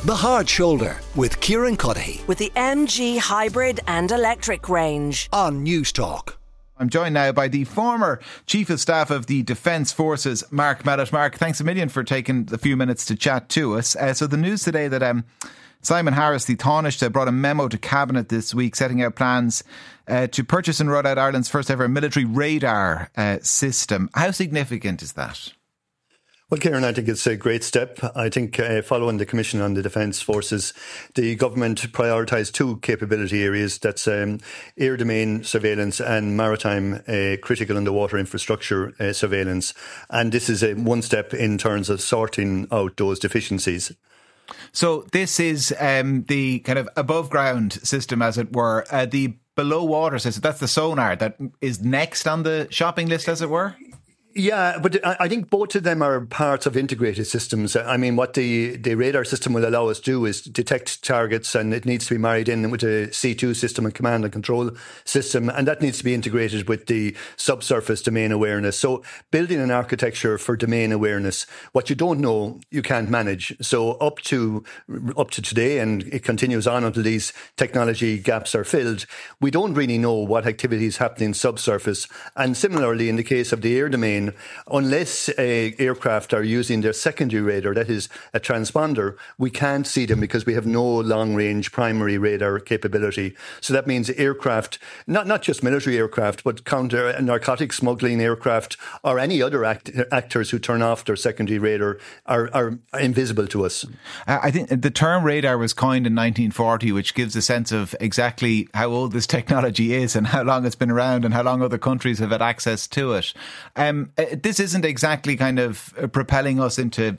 The Hard Shoulder with Kieran Cuddihy with the MG hybrid and electric range on News Talk. I'm joined now by the former Chief of Staff of the Defence Forces, Mark Mallett. Mark, thanks a million for taking a few minutes to chat to us. So the news today that Simon Harris, the Taoiseach, brought a memo to Cabinet this week setting out plans to purchase and roll out Ireland's first ever military radar system. How significant is that? Well, Kieran, I think it's a great step. I think following the Commission on the Defence Forces, the government prioritised two capability areas. That's air domain surveillance and maritime critical underwater infrastructure surveillance. And this is one step in terms of sorting out those deficiencies. So this is the kind of above ground system, as it were. The below water system, that's the sonar that is next on the shopping list, as it were? Yeah, but I think both of them are parts of integrated systems. I mean, what the radar system will allow us to do is detect targets, and it needs to be married in with a C2 system, a command and control system, and that needs to be integrated with the subsurface domain awareness. So building an architecture for domain awareness, what you don't know, you can't manage. So up to today, and it continues on until these technology gaps are filled, we don't really know what activities happening subsurface. And similarly, in the case of the air domain, unless aircraft are using their secondary radar, that is a transponder, we can't see them because we have no long-range primary radar capability. So that means aircraft, not just military aircraft, but counter narcotic smuggling aircraft or any other actors who turn off their secondary radar are invisible to us. I think the term radar was coined in 1940, which gives a sense of exactly how old this technology is and how long it's been around and how long other countries have had access to it. This isn't exactly kind of propelling us into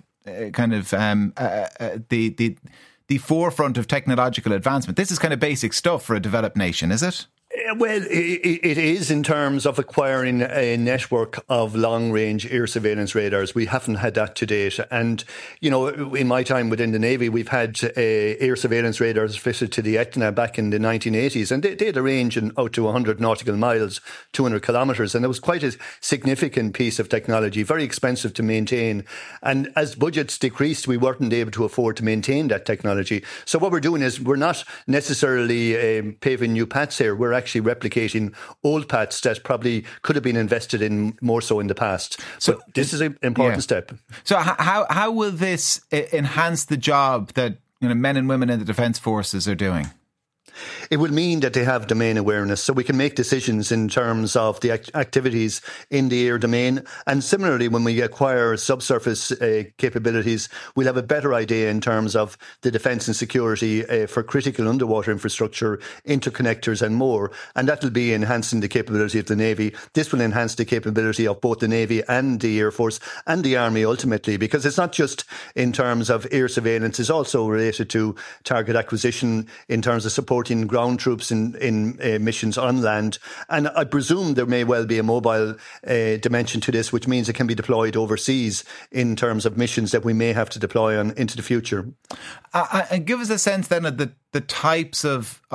the forefront of technological advancement. This is kind of basic stuff for a developed nation, is it? Well, it is in terms of acquiring a network of long-range air surveillance radars. We haven't had that to date. And, you know, in my time within the Navy, we've had air surveillance radars fitted to the Etna back in the 1980s. And they had a range out to 100 nautical miles, 200 kilometres. And it was quite a significant piece of technology, very expensive to maintain. And as budgets decreased, we weren't able to afford to maintain that technology. So what we're doing is we're not necessarily paving new paths here. We're actually replicating old paths that probably could have been invested in more so in the past. So but this is an important step. So how will this enhance the job that men and women in the Defence Forces are doing? It will mean that they have domain awareness, so we can make decisions in terms of the activities in the air domain. And similarly, when we acquire subsurface capabilities, we'll have a better idea in terms of the defence and security for critical underwater infrastructure, interconnectors and more. And that will be enhancing the capability of the Navy. This will enhance the capability of both the Navy and the Air Force and the Army ultimately, because it's not just in terms of air surveillance, it's also related to target acquisition in terms of supporting ground troops in missions on land. And I presume there may well be a mobile dimension to this, which means it can be deployed overseas in terms of missions that we may have to deploy on into the future. And give us a sense then of the types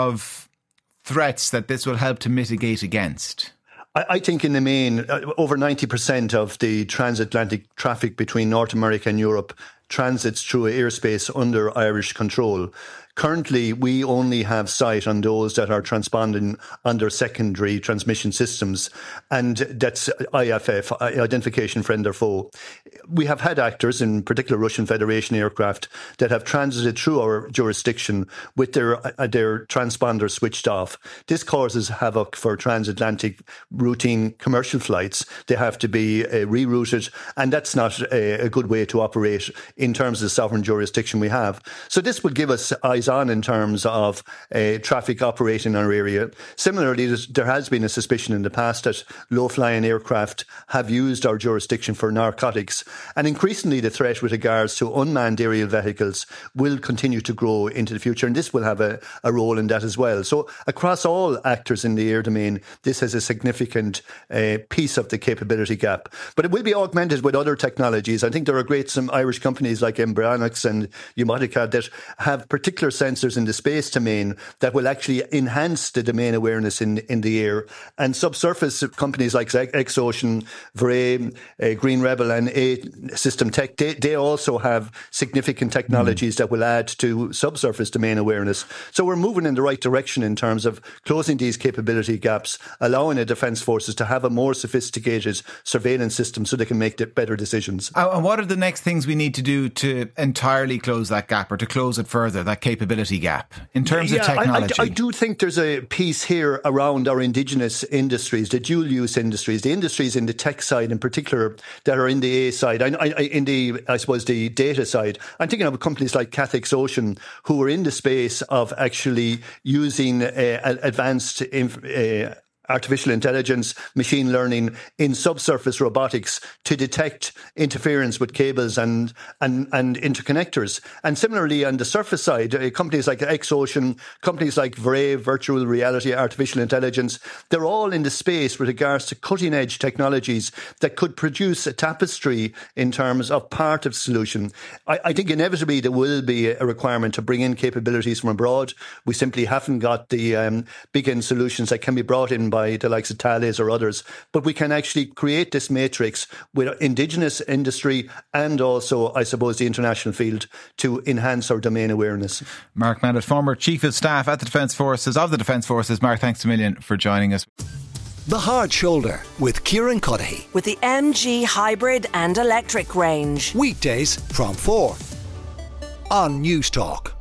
of threats that this will help to mitigate against. I think in the main, over 90% of the transatlantic traffic between North America and Europe transits through airspace under Irish control. Currently, we only have sight on those that are transponding under secondary transmission systems, and that's IFF, identification friend or foe. We have had actors, in particular Russian Federation aircraft, that have transited through our jurisdiction with their transponders switched off. This causes havoc for transatlantic routine commercial flights. They have to be rerouted, and that's not a good way to operate in terms of the sovereign jurisdiction we have. So this will give us eyes on in terms of traffic operating in our area. Similarly, there has been a suspicion in the past that low-flying aircraft have used our jurisdiction for narcotics, and increasingly the threat with regards to unmanned aerial vehicles will continue to grow into the future, and this will have a role in that as well. So across all actors in the air domain, this has a significant piece of the capability gap. But it will be augmented with other technologies. I think there are some Irish companies like Embryonics and Umotica that have particular sensors in the space domain that will actually enhance the domain awareness in the air. And subsurface companies like Exocean, Vray, Green Rebel and System Tech, they also have significant technologies that will add to subsurface domain awareness. So we're moving in the right direction in terms of closing these capability gaps, allowing the defence forces to have a more sophisticated surveillance system so they can make better decisions. And what are the next things we need to do to entirely close that gap, or to close it further, that capability gap, in terms of technology? I do think there's a piece here around our indigenous industries, the dual use industries, the industries in the tech side in particular that are in the A side, I suppose the data side. I'm thinking of companies like Cathix Ocean, who are in the space of actually using advanced artificial intelligence, machine learning in subsurface robotics to detect interference with cables and interconnectors. And similarly, on the surface side, companies like Exocean, companies like Vray, virtual reality, artificial intelligence, they're all in the space with regards to cutting edge technologies that could produce a tapestry in terms of part of the solution. I think inevitably there will be a requirement to bring in capabilities from abroad. We simply haven't got the big end solutions that can be brought in by the likes of Thales or others, but we can actually create this matrix with indigenous industry and also, I suppose, the international field to enhance our domain awareness. Mark Mallett, former Chief of Staff at the Defence Forces, Mark, thanks a million for joining us. The Hard Shoulder with Kieran Cuddihy. With the MG hybrid and electric range. Weekdays from 4 on News Talk.